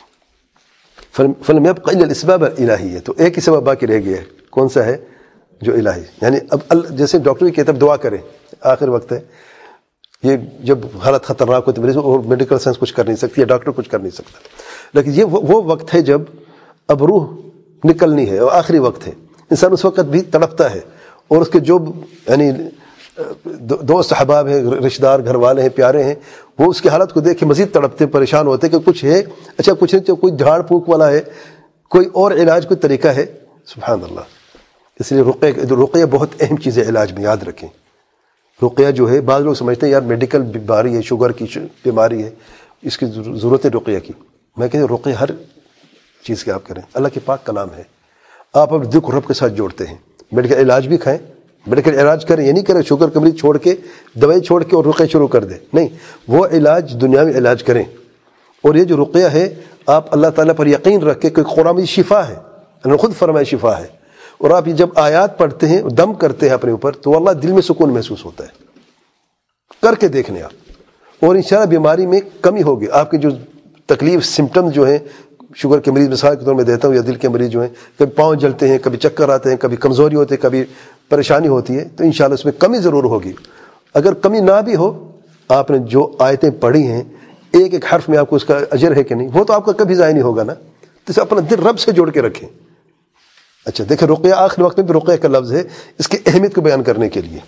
فلم يبقى الا الاسباب الالہیہ، تو ایک ہی سبب باقی رہ گیا ہے، کون سا ہے؟ جو الہی. یعنی اب جیسے ڈاکٹر بھی کہتا ہے دعا کرے، آخر وقت ہے، یہ جب حالت خطرناک ہوتی ہے اور میڈیکل سائنس کچھ کر نہیں سکتی ہے، ڈاکٹر کچھ کر نہیں سکتا، لیکن یہ وہ وقت ہے جب اب روح نکلنی ہے اور آخری وقت ہے. انسان اس وقت بھی تڑپتا ہے، اور اس کے جو یعنی دوست احباب ہیں، رشتہ دار، گھر والے ہیں، پیارے ہیں، وہ اس کی حالت کو دیکھ کے مزید تڑپتے، پریشان ہوتے کہ کچھ ہے. اچھا کچھ نہیں تو کوئی جھاڑ پھونک والا ہے، کوئی اور علاج، کوئی طریقہ ہے. سبحان اللہ. اس لیے رقیہ رقیہ بہت اہم چیز ہے علاج میں، یاد رکھیں. رقیہ جو ہے بعض لوگ سمجھتے ہیں یار میڈیکل بیماری ہے، شوگر کی بیماری ہے، اس کی ضرورت ہے رقیہ کی. میں کہتے ہیں رقیہ ہر چیز کے آپ کریں، اللہ کے پاک کلام ہے. آپ اب ذکر رب کے ساتھ جوڑتے ہیں، میڈیکل علاج بھی کھائیں، میڈیکل علاج کریں، یہ نہیں کریں شوگر کا مریض چھوڑ کے دوائی چھوڑ کے اور رقیہ شروع کر دیں، نہیں، وہ علاج دنیاوی علاج کریں. اور یہ جو رقیہ ہے آپ اللہ تعالیٰ پر یقین رکھ کے، کہ قرآن میں شفا ہے، اللہ خود فرمائے شفا ہے، اور آپ یہ جب آیات پڑھتے ہیں دم کرتے ہیں اپنے اوپر تو اللہ دل میں سکون محسوس ہوتا ہے. کر کے دیکھنے آپ، اور انشاءاللہ بیماری میں کمی ہوگی. آپ کے جو تکلیف سمٹم جو ہیں، شوگر کے مریض مثال کے طور میں دیتا ہوں، یا دل کے مریض جو ہیں، کبھی پاؤں جلتے ہیں، کبھی چکر آتے ہیں، کبھی کمزوری ہوتی ہے، کبھی پریشانی ہوتی ہے، تو انشاءاللہ اس میں کمی ضرور ہوگی. اگر کمی نہ بھی ہو، آپ نے جو آیتیں پڑھی ہیں ایک ایک حرف میں آپ کو اس کا اجر ہے کہ نہیں، وہ تو آپ کا کبھی ضائع نہیں ہوگا نا. تو اپنا دل رب سے جوڑ کے رکھیں. اچھا دیکھیں رقیہ آخر وقت میں بھی رقیہ کا لفظ ہے اس کی اہمیت کو بیان کرنے کے لیے.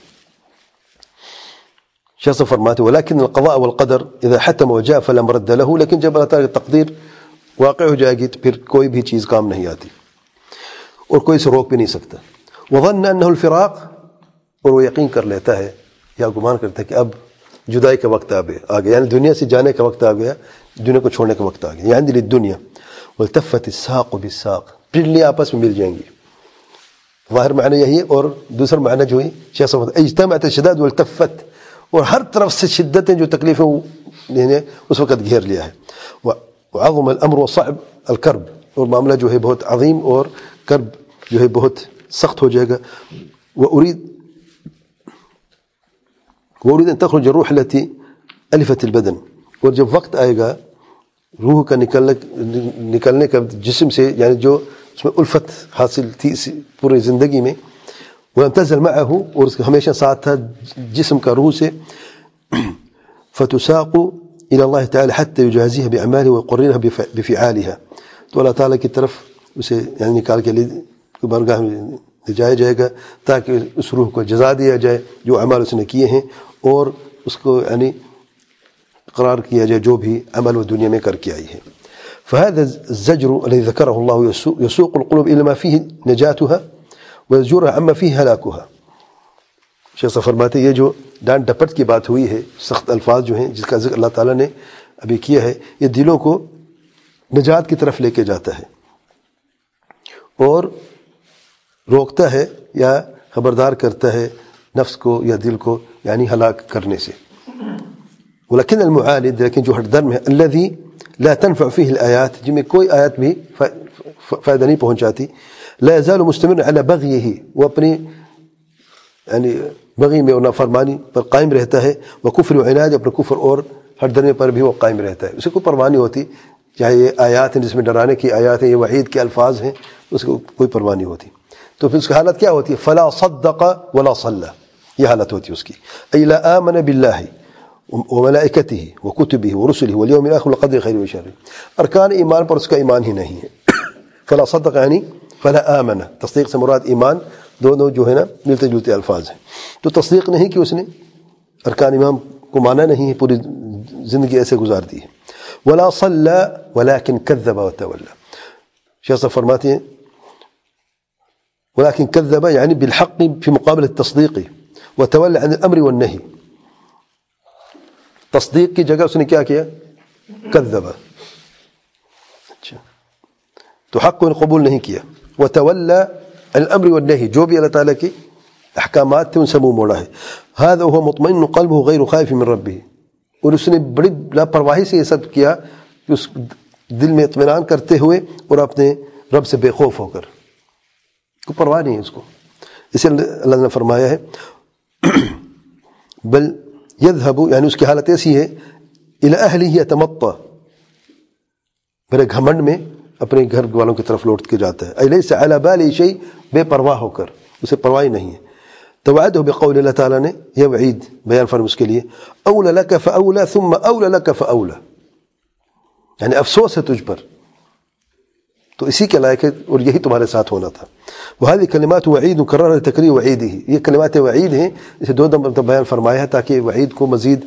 شیخ صاحب فرماتے ہیں ولیکن القضاء والقدر اذا حتم وجاء فلا مرد له، لیکن جب اللہ تعالیٰ کی تقدیر واقع ہو جائے گی تو پھر کوئی بھی چیز کام نہیں آتی اور کوئی اسے روک بھی نہیں سکتا. وظن انه الفراق، اور وہ یقین کر لیتا ہے یا گمان کرتا ہے کہ اب جدائی کا وقت آ گیا، یعنی دنیا سے جانے کا وقت آ گیا، دنیا کو چھوڑنے کا وقت آ گیا. یعنی للدنیا والتفت الساق بالساق، پنڈلی آپس میں مل جائیں گی. ظاہر معنی یہی ہے، اور دوسرا معنی جو ہے شیخ صاحب اجتمعت الشدائد والتفت، اور ہر طرف سے شدتیں جو تکلیفیں نے اس وقت گھیر لیا ہے. وعظم الامر وصعب الكرب، اور معاملہ جو ہے بہت عظیم اور کرب جو ہے بہت سخت ہو جائے گا. واريد واريد ان تخرج الروح التي الفت البدن، اور جب وقت آئے گا روح کا نکلنے نکلنے کا جسم سے، یعنی جو اس میں الفت حاصل تھی پورے زندگی میں، ولم تزل معه، اور اس کا ہمیشہ ساتھ تھا جسم کا روح سے. فتساق الى الله تعالى حتى يجازيها باعماله ويقررها بفعالها، تو اللہ تعالیٰ کی طرف اسے یعنی نکال کے لیے بارگاہ میں لے جایا جائے گا تاکہ اس روح کو جزا دیا جائے جو اعمال اس نے کیے ہیں، اور اس کو یعنی قرار کیا جائے جو بھی عمل وہ دنیا میں کر کے آئی ہے. فهذا الزجر الذي ذكره الله يسوق القلوب الى ما فيه نجاتها ويزجرها عما فيه هلاكها. شیخ صاحب فرماتے ہیں یہ جو ڈانٹ ڈپٹ کی بات ہوئی ہے، سخت الفاظ جو ہیں جس کا ذکر اللہ تعالیٰ نے ابھی کیا ہے، یہ دلوں کو نجات کی طرف لے کے جاتا ہے اور روکتا ہے یا خبردار کرتا ہے نفس کو یا دل کو یعنی ہلاک کرنے سے. ولكن المعاند، لیکن جو ہٹ درم ہے، الذي لا تنفع فيه الآيات، جن میں کوئی آیت بھی فائدہ نہیں پہنچاتی، لا يزال مستمر على بغيه، وہ اپنی یعنی بغی میں اور نافرمانی پر قائم رہتا ہے. وکفر و عناد، اپنے کفر اور ہٹ درمی پر بھی وہ قائم رہتا ہے، اسے کوئی پرواہ نہیں ہوتی چاہے یہ آیات ہیں جس میں ڈرانے کی آیات ہیں، یہ وعید کے الفاظ ہیں، اس کو کوئی پرواہ نہیں ہوتی. تو پھر اس کی حالت کیا ہوتی ہے؟ فلا صدق ولا صلى، یہ حالت ہوتی ہے اس کی. ای لا آمن باللہ وملائکتہ وکتبہ ورسلہ والیوم الاخر والقدر خیر و شر. ارکان ایمان پر اس کا ایمان ہی نہیں ہے. فلا صدق یعنی فلا آمن، تصدیق سے مراد ایمان، دونوں جو ہے نا ملتے جلتے الفاظ ہیں. تو تصدیق نہیں کہ اس نے ارکان ایمان کو مانا نہیں ہے، پوری زندگی ایسے گزار دی ہے. ولا صلى ولكن كذب وتولى. شیخ صاحب فرماتے ہیں ولكن كذب يعني بالحق في مقابل التصديق وتولى عن الامر والنهي. تصدیق کی جگہ اس نے کیا کیا؟ کذب. اچھا، تو حق کو قبول نہیں کیا. وتولى عن الامر والنهي، جو بھی اللہ تعالیٰ کی احکامات تھے ان سے منہ موڑا ہے. هذا وهو مطمئن قلبه غير خائف من ربه. اور اس نے بڑی لاپرواہی سے یہ سب کیا کہ اس دل میں اطمینان کرتے ہوئے اور اپنے رب سے بے خوف ہو کر، کوئی پرواہ نہیں ہے اس کو. اسے اللہ نے فرمایا ہے بل یذهب، یعنی اس کی حالت ایسی ہے الی اہلہ یتمطى، میرے گھمنڈ میں اپنے گھر والوں کی طرف لوٹ کے جاتا ہے. الیس علی بالی شیء، بے پرواہ ہو کر، اسے پرواہ نہیں ہے. توعدہ بقول اللہ تعالیٰ نے یہ وعید بیان فرم اس کے لیے اولا لک فاولا ثم اولا لک فاولا، یعنی افسوس ہے تجھ پر، تو اسی کے لائق ہے اور یہی تمہارے ساتھ ہونا تھا. وهذه كلمات وعید مکررہ لتکریر وعیدہ، یہ کلمات وعید ہیں، اسے دو دفعہ بیان فرمایا ہے تاکہ وعید کو مزید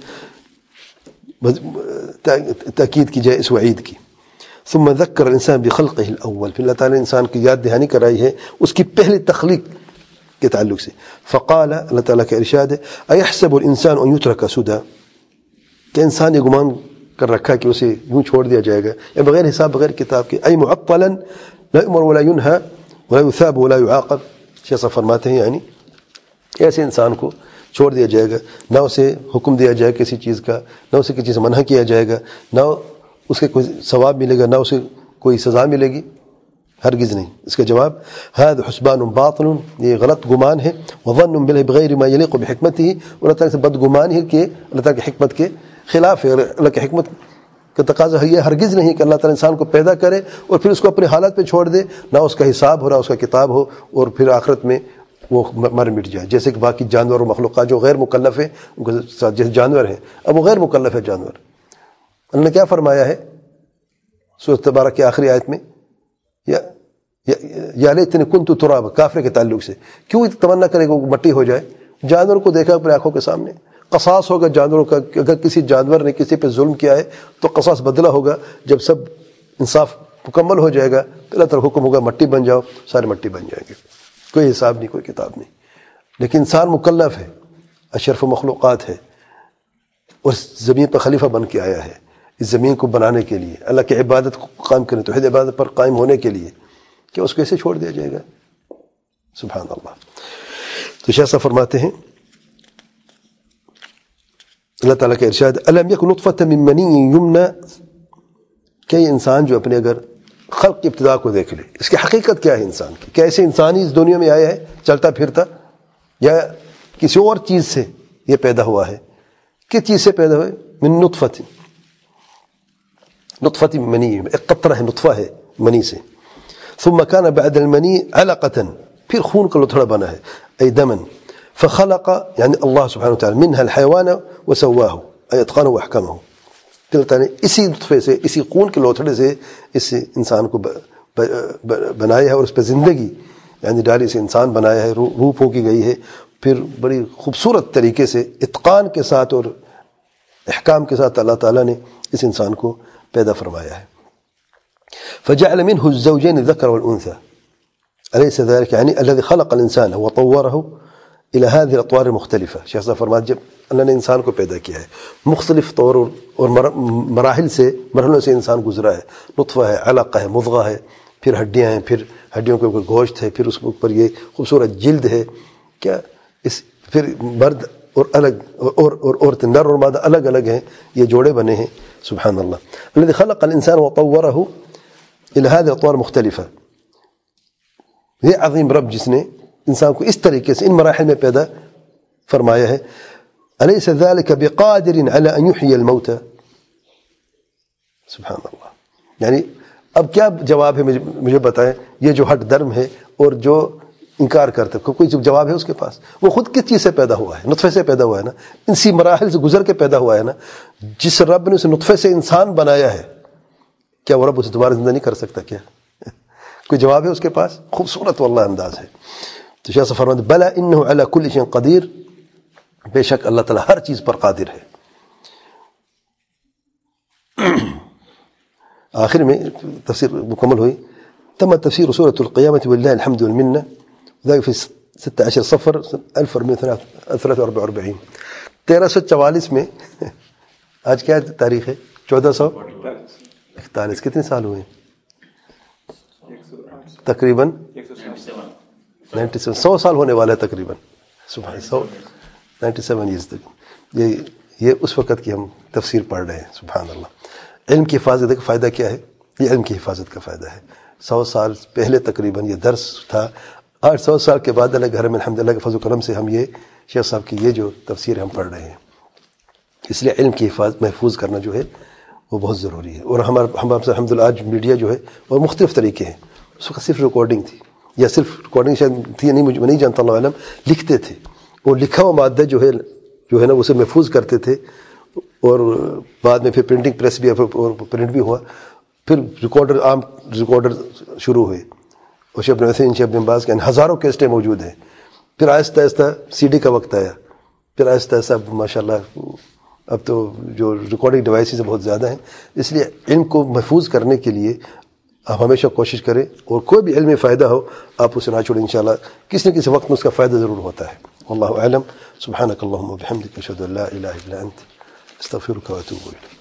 تاکید کی جائے اس وعید کی. ثم ذکر الانسان بخلقه الاول، پھر اللہ تعالیٰ نے انسان کی یاد دہانی کرائی ہے اس کی پہلی تخلیق کے تعلق سے. فقال، اللہ تعالیٰ کا ارشاد ہے ایحسب الانسان ان یترک سدی، کہ انسان یہ گمان کر رکھا کہ اسے یوں چھوڑ دیا جائے گا یا بغیر حساب بغیر کتاب کے. ای معطلا لا یؤمر ولا ینہى ولا یثاب ولا یعاقب. شیخ صاحب فرماتے ہیں یعنی ایسے انسان کو چھوڑ دیا جائے گا، نہ اسے حکم دیا جائے گا کسی چیز کا، نہ اسے کسی چیز سے منع کیا جائے گا، نہ اس کے کوئی ثواب ملے گا، نہ اسے کوئی سزا ملے گی، ہرگز نہیں. اس کا جواب هذا حسبان باطل، یہ غلط گمان ہے. وظن بالله بغیر ما يليق بحکمته، اور اللہ تعالیٰ سے بد گمان ہے کہ اللہ تعالیٰ کی حکمت کے خلاف ہے. اللہ کی حکمت کا تقاضا ہے یہ ہرگز نہیں کہ اللہ تعالیٰ انسان کو پیدا کرے اور پھر اس کو اپنے حالات پہ چھوڑ دے، نہ اس کا حساب ہو رہا اس کا کتاب ہو، اور پھر آخرت میں وہ مر مٹ جائے. جیسے کہ باقی جانور اور مخلوقات جو غیر مکلف ہیں ان کے ساتھ، جیسے جانور ہیں اب وہ غیر مکلف ہے جانور. اللہ نے کیا فرمایا ہے سورۃ تبارک کی آخری آیت میں، یا یا لیتنی کنت ترابا، کافر کے تعلق سے کیوں تمنا کرے گا وہ مٹی ہو جائے. جانور کو دیکھا اپنے آنکھوں کے سامنے، قصاص ہوگا جانوروں کا، اگر کسی جانور نے کسی پہ ظلم کیا ہے تو قصاص بدلہ ہوگا. جب سب انصاف مکمل ہو جائے گا تو اللہ تعالیٰ حکم ہوگا مٹی بن جاؤ، سارے مٹی بن جائیں گے، کوئی حساب نہیں، کوئی کتاب نہیں. لیکن انسان مکلف ہے، اشرف مخلوقات ہے، اور زمین پر خلیفہ بن کے آیا ہے اس زمین کو بنانے کے لیے، اللہ کی عبادت کو قائم کرنے، توحید عبادت پر قائم ہونے کے لیے، کہ اس کو ایسے چھوڑ دیا جائے گا؟ سبحان اللہ. تو شیخ صاحب فرماتے ہیں اللہ تعالیٰ کا ارشاد الم یک نطفۃ من منی یمنی، کہ انسان جو اپنے اگر خلق کی ابتدا کو دیکھ لے، اس کی حقیقت کیا ہے انسان کی، کیسے انسان ہی اس دنیا میں آیا ہے چلتا پھرتا، یا کسی اور چیز سے یہ پیدا ہوا ہے؟ کس چیز سے پیدا ہوئے؟ من نطفۃ، نطفۃ منی، ایک قطرہ ہے، نطفہ ہے منی سے. ثم كان بعد المنی علقۃ، پھر خون کا لتھڑا بنا ہے، ای دمن. فخلق یعنی اللہ سبحانہ وتعالی منها الحیوان وسواه ای اتقانه واحکمه. اللہ نے اسی نطفے سے، اسی خون کے لوتھڑے سے اس انسان کو بنایا ہے اور اس پہ زندگی یعنی ڈالی سے انسان بنایا ہے، روح پھونکی گئی ہے. پھر بڑی خوبصورت طریقے سے اتقان کے ساتھ اور احکام کے ساتھ اللہ تعالیٰ نے اس انسان کو پیدا فرمایا ہے. فجعل منه الزوجين الذكر والأنثى أليس ذلك يعني الذي خلق الإنسان وطوره إلى هذه الأطوار المختلفة. شیخ صاحب فرماتے جب اللہ نے انسان کو پیدا کیا ہے مختلف طور اور مراحل سے، مرحلوں سے انسان گزرا ہے. نطفہ ہے، علقہ ہے، مضغہ ہے، پھر ہڈیاں ہیں، پھر ہڈیوں کے اوپر گوشت ہے، پھر اس کے اوپر یہ خوبصورت جلد ہے. کیا اس پھر مرد اور الگ اور اور عورت، نر اور مادہ الگ الگ ہیں، یہ جوڑے بنے ہیں. سبحان اللہ. الذي خلق الإنسان وطوره إلى هذه الأطوار مختلفة. یہ عظیم رب جس نے انسان کو اس طریقے سے ان مراحل میں پیدا فرمایا ہے. أليس ذلك بقادر على أن يحيي الموتى. سبحان اللہ. یعنی اب کیا جواب ہے مجھے مجھے بتائیں، یہ جو ہٹ درم ہے اور جو انکار کرتے کوئی جواب ہے اس کے پاس؟ وہ خود کس چیز سے پیدا ہوا ہے؟ نطفے سے پیدا ہوا ہے نا، اسی مراحل سے گزر کے پیدا ہوا ہے نا. جس رب نے اس نطفے سے انسان بنایا ہے، کیا وہ رب اسے دوبارہ زندہ نہیں کر سکتا؟ کیا کوئی جواب ہے اس کے پاس؟ خوبصورت واللہ انداز ہے. تو شاہ صاحب فرماتے بلا انہ علی کل شیء قدیر، بے شک اللہ تعالیٰ ہر چیز پر قادر ہے. آخر میں تفسیر مکمل ہوئی. تم تفسیر سورة القیامة وللہ الحمد والمنہ، ذلك في ستة عشر صفر ألف وأربعمائة وثلاثة وأربعين. تیرہ سو چوالیس میں آج کیا تاریخ ہے؟ چودہ سو اکتالیس. کتنے سال ہوئے؟ تقریباً نائنٹی سیون سو سال ہونے والا ہے تقریباً. سبحان سو نائنٹی سیون ایئرس تک. یہ یہ اس وقت کی ہم تفسیر پڑھ رہے ہیں. سبحان اللہ. علم کی حفاظت کا فائدہ کیا ہے؟ یہ علم کی حفاظت کا فائدہ ہے. سو سال پہلے تقریباً یہ درس تھا، آٹھ سو سال کے بعد اللہ گھر میں الحمدللہ کے فضل و کرم سے ہم یہ شیخ صاحب کی یہ جو تفسیر ہم پڑھ رہے ہیں. اس لیے علم کی حفاظت محفوظ کرنا جو ہے وہ بہت ضروری ہے. اور ہمارا ہم الحمدللہ آج میڈیا جو ہے وہ مختلف طریقے ہیں. اس وقت صرف ریکارڈنگ تھی، یا صرف ریکارڈنگ شاید تھی نہیں، مجھے نہیں جانتا، اللہ علم. لکھتے تھے، اور لکھا ہوا مادہ جو ہے جو ہے نا اسے محفوظ کرتے تھے. اور بعد میں پھر پرنٹنگ پریس بھی اور پرنٹ بھی ہوا. پھر ریکارڈر عام ریکارڈر شروع ہوئے، اور شیخ ابن عثیمین، شیخ ابن باز کے ہزاروں کیسٹیں موجود ہیں. پھر آہستہ آہستہ سی ڈی کا وقت آیا. پھر آہستہ آہستہ ماشاء اللہ اب تو جو ریکارڈنگ ڈیوائسز بہت زیادہ ہیں. اس لیے علم کو محفوظ کرنے کے لیے آپ ہمیشہ کوشش کریں، اور کوئی بھی علمی فائدہ ہو آپ اسے نہ چھوڑیں. انشاءاللہ کسی نہ کسی وقت میں اس کا فائدہ ضرور ہوتا ہے. واللہ اعلم. سبحانک اللہم وبحمدک، اشہد ان لا الہ الا انت، استغفرک واتوب الیک.